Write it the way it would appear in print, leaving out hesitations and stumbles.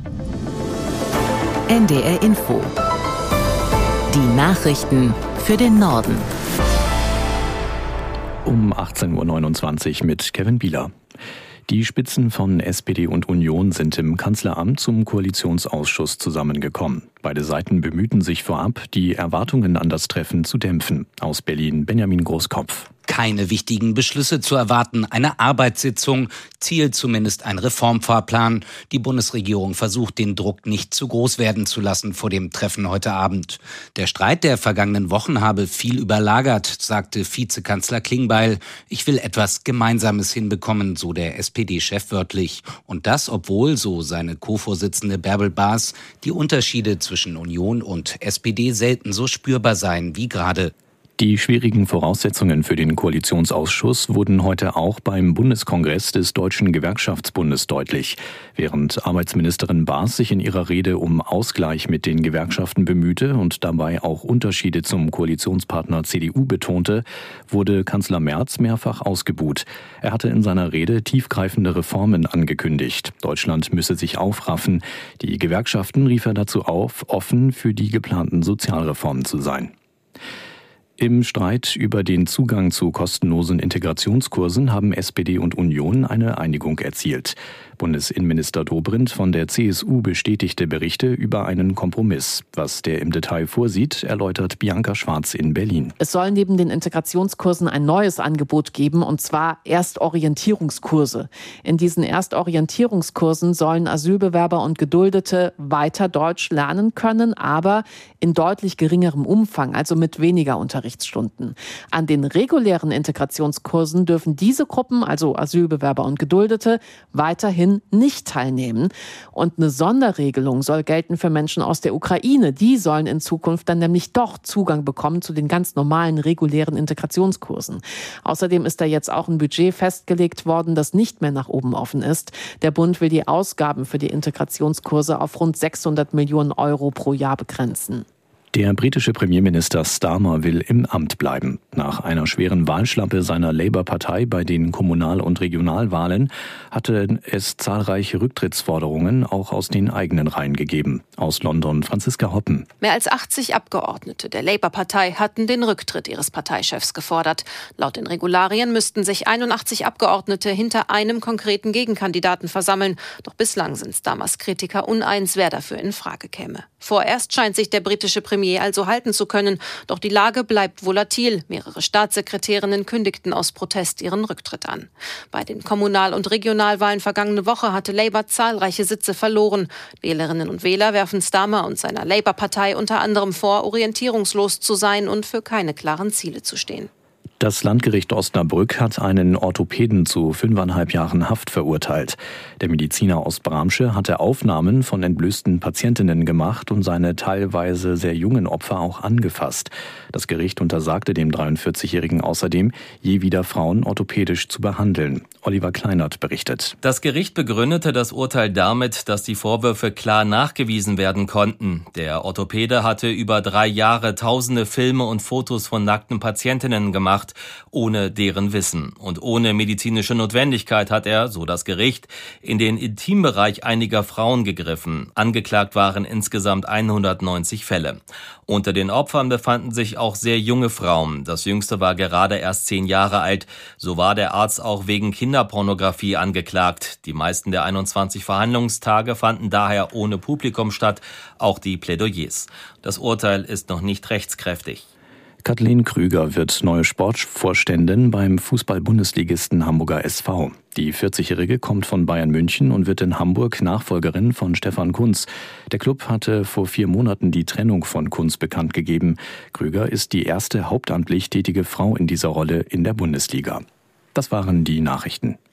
NDR Info. Die Nachrichten für den Norden. Um 18.29 Uhr mit Kevin Bieler. Die Spitzen von SPD und Union sind im Kanzleramt zum Koalitionsausschuss zusammengekommen. Beide Seiten bemühten sich vorab, die Erwartungen an das Treffen zu dämpfen. Aus Berlin Benjamin Großkopf. Keine wichtigen Beschlüsse zu erwarten, eine Arbeitssitzung, Ziel zumindest ein Reformfahrplan. Die Bundesregierung versucht, den Druck nicht zu groß werden zu lassen vor dem Treffen heute Abend. Der Streit der vergangenen Wochen habe viel überlagert, sagte Vizekanzler Klingbeil. Ich will etwas Gemeinsames hinbekommen, so der SPD-Chef wörtlich. Und das, obwohl, so seine Co-Vorsitzende Bärbel Baas, die Unterschiede zwischen Union und SPD selten so spürbar seien wie gerade. Die schwierigen Voraussetzungen für den Koalitionsausschuss wurden heute auch beim Bundeskongress des Deutschen Gewerkschaftsbundes deutlich. Während Arbeitsministerin Baas sich in ihrer Rede um Ausgleich mit den Gewerkschaften bemühte und dabei auch Unterschiede zum Koalitionspartner CDU betonte, wurde Kanzler Merz mehrfach ausgebuht. Er hatte in seiner Rede tiefgreifende Reformen angekündigt. Deutschland müsse sich aufraffen. Die Gewerkschaften rief er dazu auf, offen für die geplanten Sozialreformen zu sein. Im Streit über den Zugang zu kostenlosen Integrationskursen haben SPD und Union eine Einigung erzielt. Bundesinnenminister Dobrindt von der CSU bestätigte Berichte über einen Kompromiss. Was der im Detail vorsieht, erläutert Bianca Schwarz in Berlin. Es soll neben den Integrationskursen ein neues Angebot geben, und zwar Erstorientierungskurse. In diesen Erstorientierungskursen sollen Asylbewerber und Geduldete weiter Deutsch lernen können, aber in deutlich geringerem Umfang, also mit weniger Unterrichtsstunden. An den regulären Integrationskursen dürfen diese Gruppen, also Asylbewerber und Geduldete, weiterhin nicht teilnehmen. Und eine Sonderregelung soll gelten für Menschen aus der Ukraine. Die sollen in Zukunft dann nämlich doch Zugang bekommen zu den ganz normalen, regulären Integrationskursen. Außerdem ist da jetzt auch ein Budget festgelegt worden, das nicht mehr nach oben offen ist. Der Bund will die Ausgaben für die Integrationskurse auf rund 600 Millionen Euro pro Jahr begrenzen. Der britische Premierminister Starmer will im Amt bleiben. Nach einer schweren Wahlschlappe seiner Labour-Partei bei den Kommunal- und Regionalwahlen hatte es zahlreiche Rücktrittsforderungen auch aus den eigenen Reihen gegeben. Aus London Franziska Hoppen. Mehr als 80 Abgeordnete der Labour-Partei hatten den Rücktritt ihres Parteichefs gefordert. Laut den Regularien müssten sich 81 Abgeordnete hinter einem konkreten Gegenkandidaten versammeln. Doch bislang sind Starmers Kritiker uneins, wer dafür in Frage käme. Vorerst scheint sich der britische Premier also halten zu können. Doch die Lage bleibt volatil. Mehrere Staatssekretärinnen kündigten aus Protest ihren Rücktritt an. Bei den Kommunal- und Regionalwahlen vergangene Woche hatte Labour zahlreiche Sitze verloren. Wählerinnen und Wähler werfen Starmer und seiner Labour-Partei unter anderem vor, orientierungslos zu sein und für keine klaren Ziele zu stehen. Das Landgericht Osnabrück hat einen Orthopäden zu 5,5 Jahren Haft verurteilt. Der Mediziner aus Bramsche hatte Aufnahmen von entblößten Patientinnen gemacht und seine teilweise sehr jungen Opfer auch angefasst. Das Gericht untersagte dem 43-Jährigen außerdem, je wieder Frauen orthopädisch zu behandeln. Oliver Kleinert berichtet. Das Gericht begründete das Urteil damit, dass die Vorwürfe klar nachgewiesen werden konnten. Der Orthopäde hatte über 3 Jahre tausende Filme und Fotos von nackten Patientinnen gemacht, ohne deren Wissen. Und ohne medizinische Notwendigkeit hat er, so das Gericht, in den Intimbereich einiger Frauen gegriffen. Angeklagt waren insgesamt 190 Fälle. Unter den Opfern befanden sich auch sehr junge Frauen. Das jüngste war gerade erst 10 Jahre alt. So war der Arzt auch wegen Kinderpornografie angeklagt. Die meisten der 21 Verhandlungstage fanden daher ohne Publikum statt, auch die Plädoyers. Das Urteil ist noch nicht rechtskräftig. Kathleen Krüger wird neue Sportvorständin beim Fußball-Bundesligisten Hamburger SV. Die 40-Jährige kommt von Bayern München und wird in Hamburg Nachfolgerin von Stefan Kuntz. Der Klub hatte vor 4 Monaten die Trennung von Kuntz bekannt gegeben. Krüger ist die erste hauptamtlich tätige Frau in dieser Rolle in der Bundesliga. Das waren die Nachrichten.